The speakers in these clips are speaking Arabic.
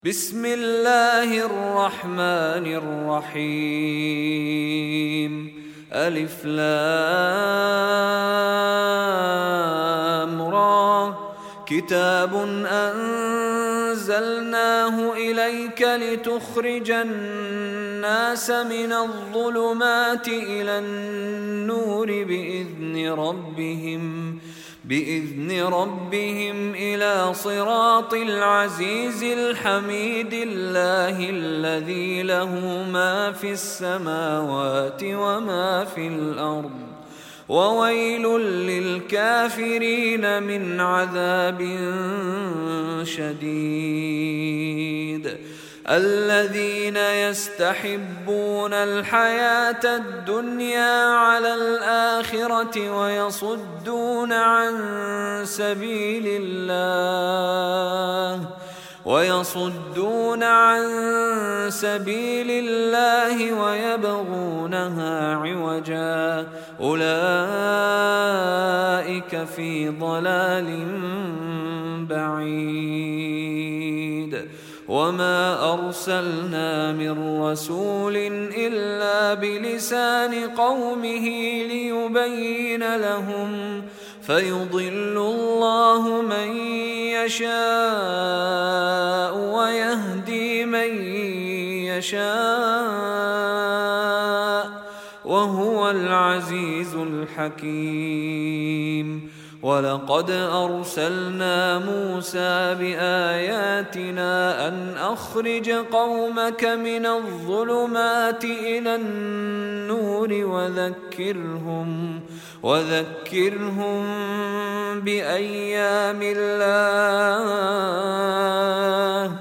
بسم الله الرحمن الرحيم. ألف لام را. كتاب أنزلناه إليك لتخرج الناس من الظلمات إلى النور بإذن ربهم إلى صراط العزيز الحميد. الله الذي له ما في السماوات وما في الأرض، وويل للكافرين من عذاب شديد. الذين يستحبون الحياة الدنيا على الآخرة ويصدون عن سبيل الله ويبغونها عوجا. أولئك في ضلال بعيد. وما أرسلنا من رسول إلا بلسان قومه ليبين لهم، فيضل الله من يشاء ويهدي من يشاء، وهو العزيز الحكيم. ولقد أرسلنا موسى بآياتنا أن أخرج قومك من الظلمات إلى النور وذكرهم بأيام الله.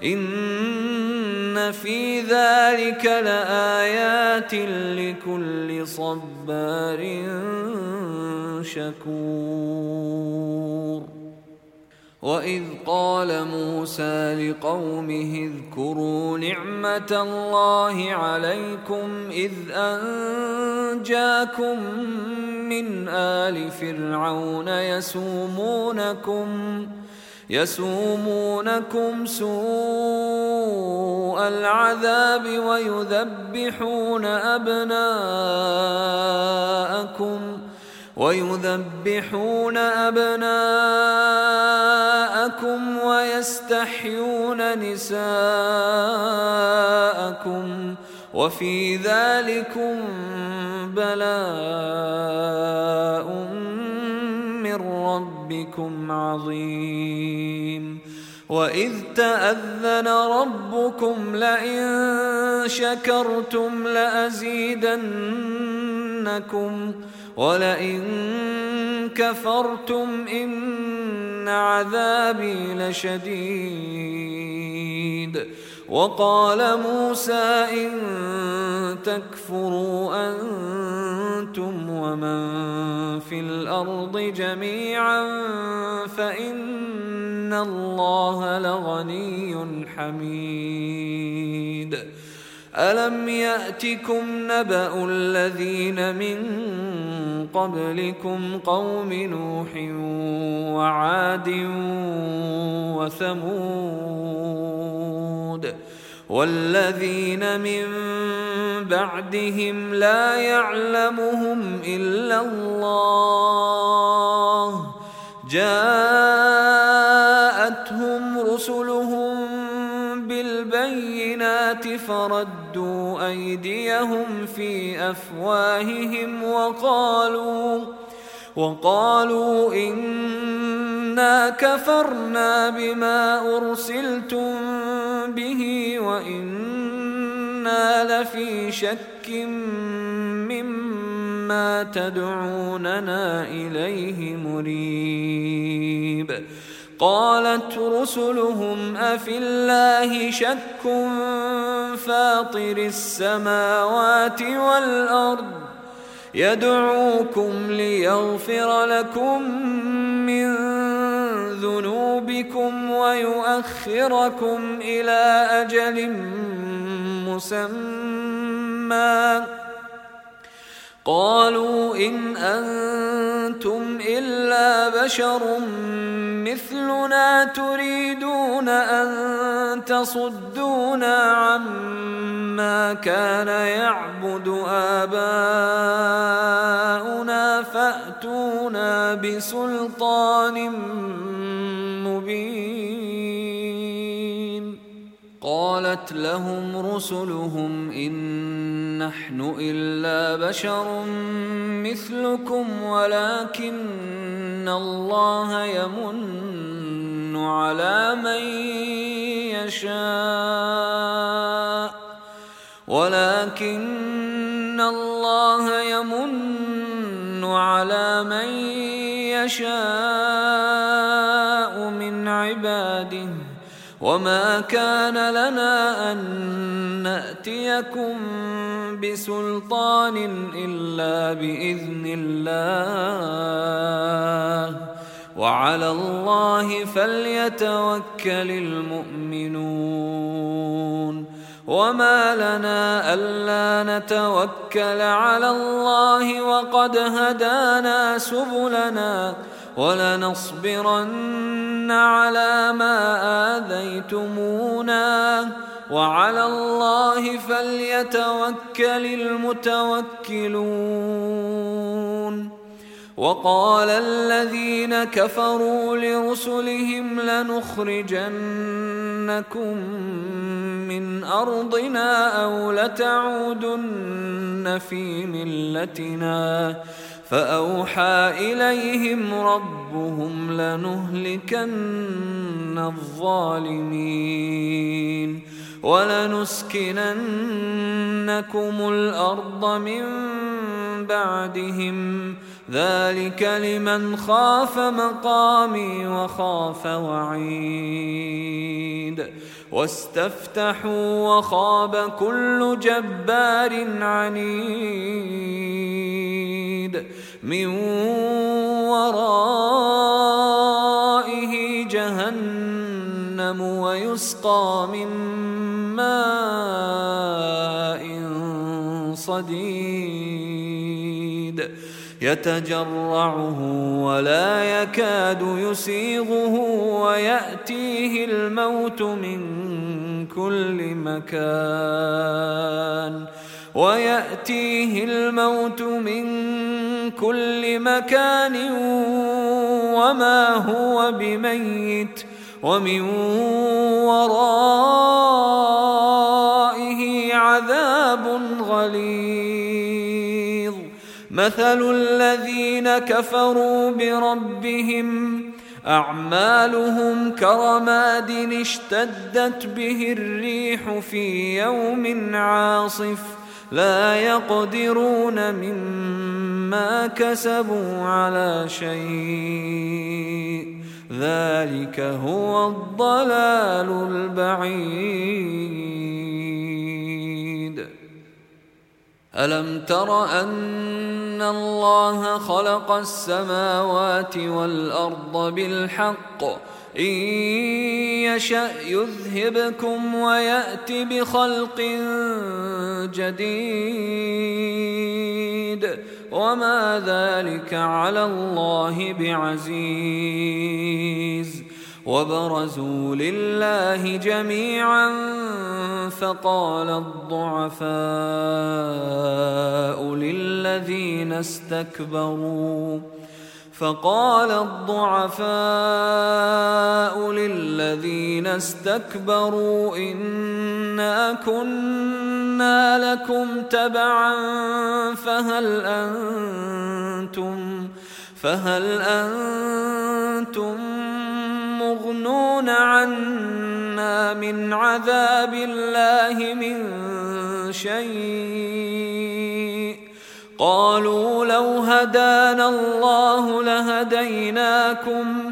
إن في ذلك لآيات لكل صبار شكور. وإذ قال موسى لقومه اذكروا نعمة الله عليكم إذ أنجاكم من آل فرعون يسومونكم سوء العذاب ويذبحون أبناءكم ويستحيون نساءكم، وفي ذلكم بلاء من ربكم عظيم. وإذ تأذن ربكم لئن شكرتم لأزيدنكم ولئن كفرتم إن عذابي لشديد. وقال موسى إن تكفروا أنتم ومن في الأرض جميعا فإن الله لغني حميد. ألم يأتكم نبأ الذين من قبلكم قوم نوح وعاد وثمود والذين من بعدهم لا يعلمهم إلا الله، جاءتهم رسلهم بالبينات فردوا أيديهم في أفواههم وقالوا إنا كفرنا بما أرسلتم به وإنا لفي شك مما تدعوننا إليه مريب. قالت رسلهم أفي الله شك فاطر السماوات والأرض يدعوكم ليغفر لكم من ذنوبكم ويؤخركم إلى أجل مسمى، قالوا إن أنتم إلا بشر مثلنا تريدون أن تصدونا عما كان يعبد آباؤنا فأتونا بسلطان مبين. قالت لهم رسلهم إن نحن إلا بشر مثلكم ولكن الله يمن على من يشاء من عباده وما كان لنا أن نأتيكم بسلطان إلا بإذن الله وعلى الله فليتوكل المؤمنون. وما لنا ألا نتوكل على الله وقد هدانا سبلنا ولنصبرن على ما آذيتمونا وعلى الله فليتوكل المتوكلون. وقال الذين كفروا لرسلهم لنخرجنكم من أرضنا أو لتعودن في ملتنا فأوحى إليهم ربهم لنهلكن الظالمين ولنسكننكم الأرض من بعدهم ذلك لمن خاف مقامي وخاف وعيد. واستفتحوا وخاب كل جبار عنيد من ورائه جهنم ويسقى من ماء صديد يتجرعه ولا يكاد يسيغه ويأتيه الموت من كل مكان وما هو بميت ومن ورائه عذاب غليظ. مثل الذين كفروا بربهم أعمالهم كرماد اشتدت به الريح في يوم عاصف لا يقدرون مما كسبوا على شيء ذلك هو الضلال البعيد. ألم تر أن الله خلق السماوات والأرض بالحق إن يشأ يذهبكم ويأت بخلق جديد وما ذلك على الله بعزيز. وبرزوا لله جميعا فقال الضعفاء للذين استكبروا إنا كنا لكم تبعا فهل أنتم مغنون عنا من عذاب الله من شيء قالوا لو هدانا الله لهديناكم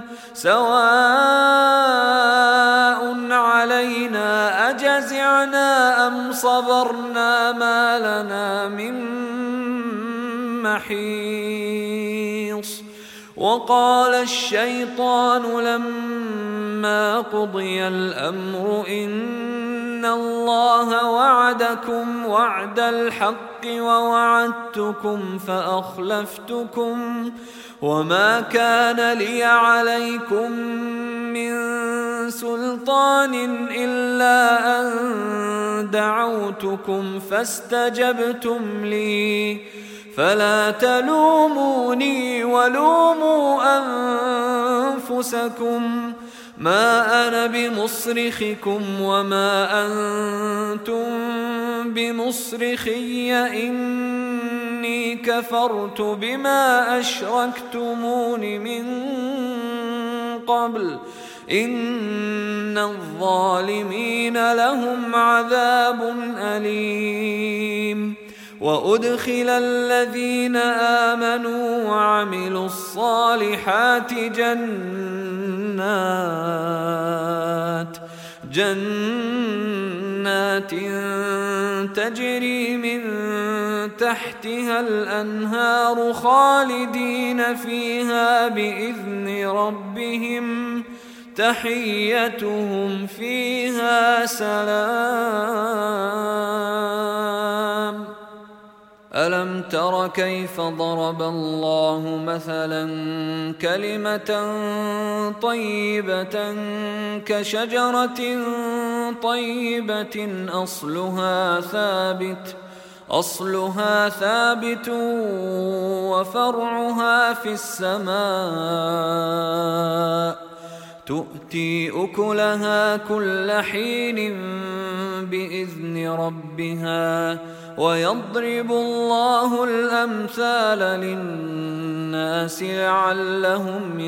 سواء علينا أجزعنا أم صبرنا ما لنا من محيص. وقال الشيطان لما قضي الأمر إن الله وعدكم وعد الحق ووعدتكم فأخلفتكم وما كان لي عليكم من سلطان إلا أن دعوتكم فاستجبتم لي فلا تلوموني ولوموا أنفسكم ما أنا بمصرخكم وما أنتم بمصرخي إني كفرت بما أشركتمون من قبل إن الظالمين لهم عذاب أليم وأدخل الذين آمنوا وعملوا الصالحات جنات تجري من تحتها الأنهار خالدين فيها بإذن ربهم تحيتهم فيها سلام. ألم تر كيف ضرب الله مثلا كلمة طيبة كشجرة طيبة أصلها ثابت وفرعها في السماء تؤتي أكلها كل حين بإذن ربها ويضرب الله الأمثال للناس لعلهم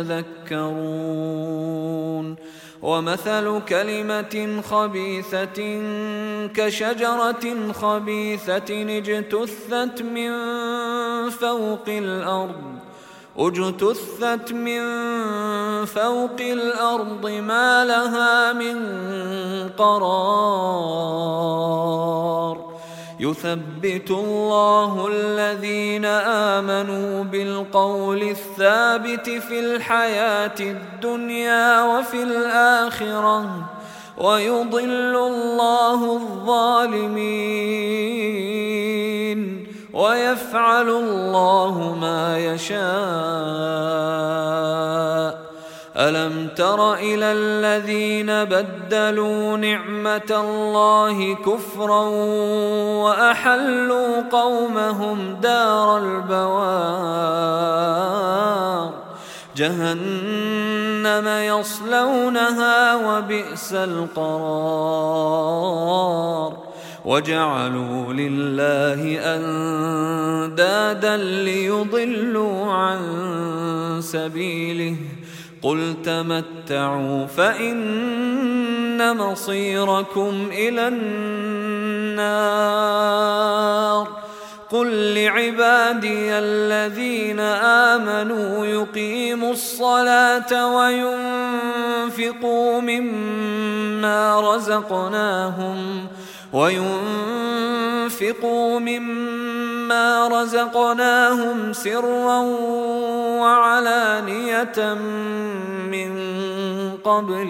يتذكرون ومثل كلمة خبيثة كشجرة خبيثة اجتثت من فوق الأرض ما لها من قرار يثبت الله الذين آمنوا بالقول الثابت في الحياة الدنيا وفي الآخرة ويضل الله الظالمين ويفعل الله ما يشاء. ألم تر إلى الذين بدلوا نعمة الله كفرا وأحلوا قومهم دار البوار جهنم يصلونها وبئس القرار وجعلوا لله أندادا ليضلوا عن سبيله قل تمتعوا فإن مصيركم إلى النار قل لعبادي الذين آمنوا يقيموا الصلاة وينفقوا مما رزقناهم سرا وعلانية من قبل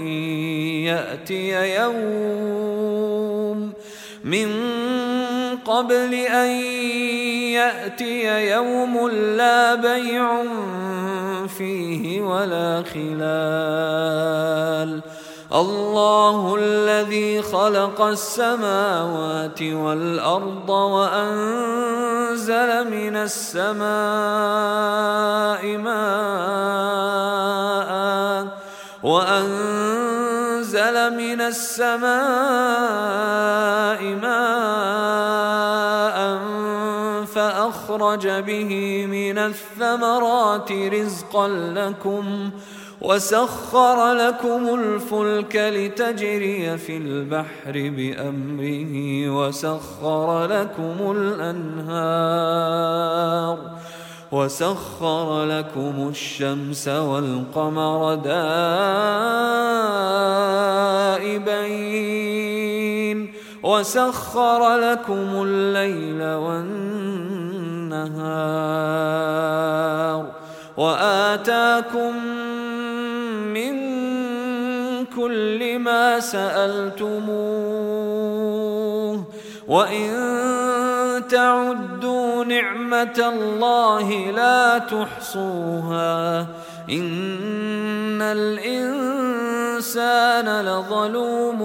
أن يأتي يوم لا بيع فيه ولا خلال الله الذي خلق السماوات والأرض وأنزل من السماء ماء فأخرج به من الثمرات رزقا لكم وسخر لكم الفلك لتجري في البحر بأمره وسخر لكم الشمس والقمر دائبين وسخر لكم الليل وآتاكم من كل ما سألتموه وإن تعدوا نعمة الله لا تحصوها إن الإنسان لظلوم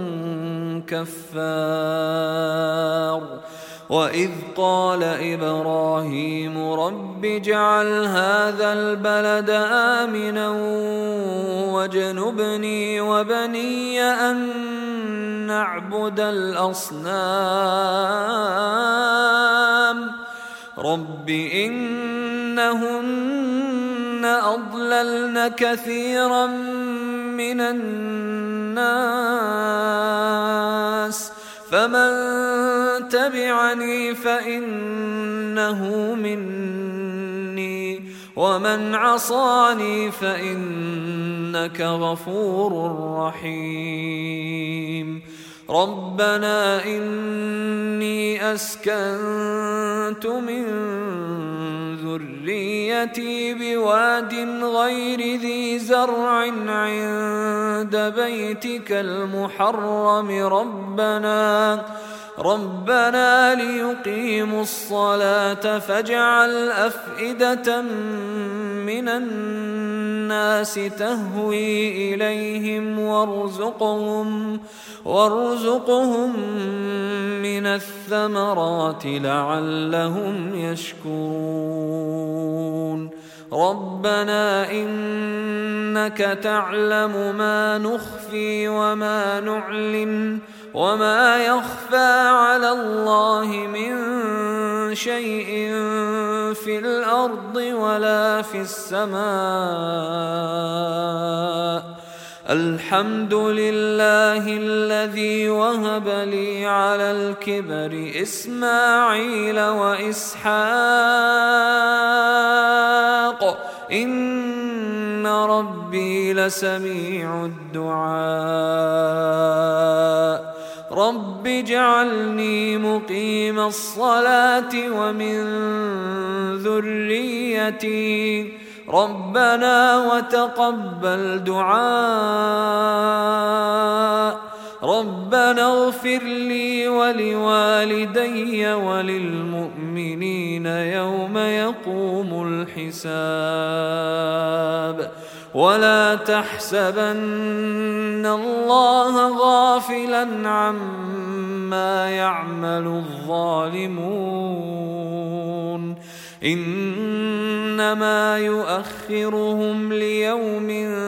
كفار وإذ قال إبراهيم رب اجعل هذا البلد آمنا واجنبني وبني أن نعبد الأصنام رب إنهن أضللن كثيرا من الناس فمن تبعني فإنه مني ومن عصاني فإنك غفور رحيم ربنا إني أسكنت من ذريتي بواد غير ذي زرع عند بيتك المحرم ربنا ليقيموا الصلاة فاجعل أفئدة من الناس تهوي إليهم وارزقهم من الثمرات لعلهم يشكرون ربنا إنك تعلم ما نخفي وما نعلن وما يخفى على الله من شيء في الأرض ولا في السماء الحمد لله الذي وهب لي على الكبر إسماعيل وإسحاق إن ربي لسميع الدعاء رب اجعلني مقيم الصلاة ومن ذريتي ربنا وتقبل دعاء ربنا اغفر لي ولوالدي وللمؤمنين يوم يقوم الحساب ولا تحسبن الله غافلا عما يعمل الظالمون إنما يؤخرهم ليوم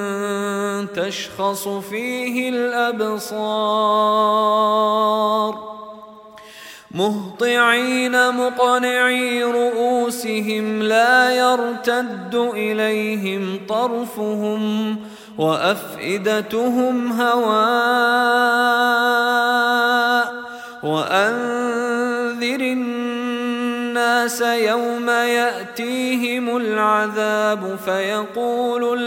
تشخص فيه الأبصار مهطعين مقنعي رؤوسهم لا يرتد إليهم طرفهم وأفئدتهم هواء وأنذر الناس يوم يأتيهم العذاب فيقول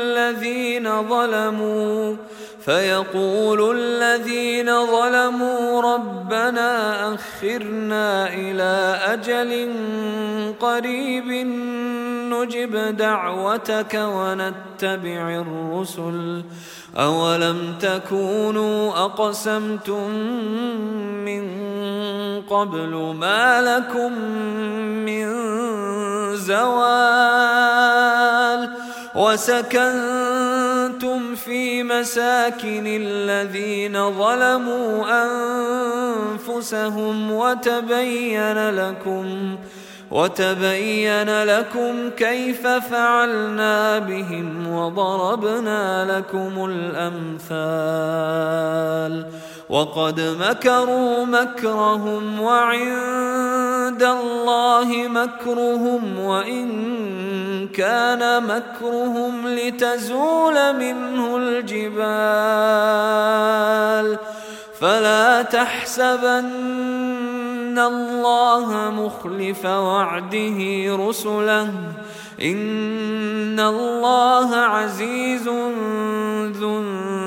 الذين ظلموا ربنا أخرنا إلى أجل قريب نجب دعوتك ونتبع الرسل أولم تكونوا أقسمتم من قبل ما لكم من زوال وسكنتم في مساكن الذين ظلموا أنفسهم وتبين لكم كيف فعلنا بهم وضربنا لكم الأمثال وقد مكروا مكرهم وعند الله مكرهم وإن كان مكرهم لتزول منه الجبال فلا تحسبن الله مخلف وعده رسله إن الله عزيز ذو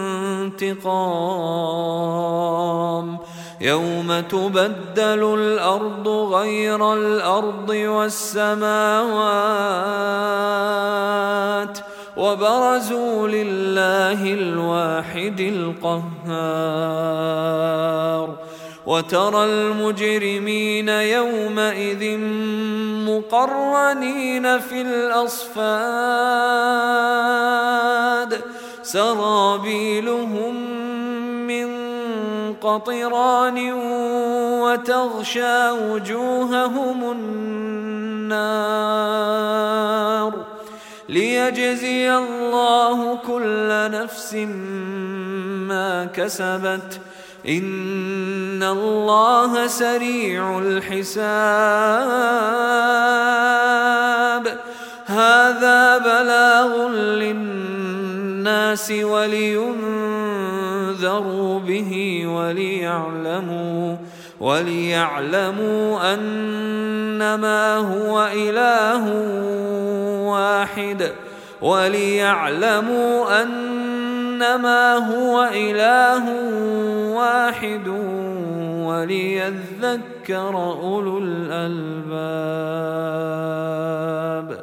انتقام يوم تبدل الأرض غير الأرض والسماوات وبرزوا لله الواحد القهار وترى المجرمين يومئذ مقرنين في الأصفاد سرابيلهم من قطران وتغشى وجوههم النار ليجزي الله كل نفس ما كسبت إن الله سريع الحساب هذا بلاغ للناس ولينذروا به وليعلموا أنما هو إله واحد وليذكر أولو الألباب.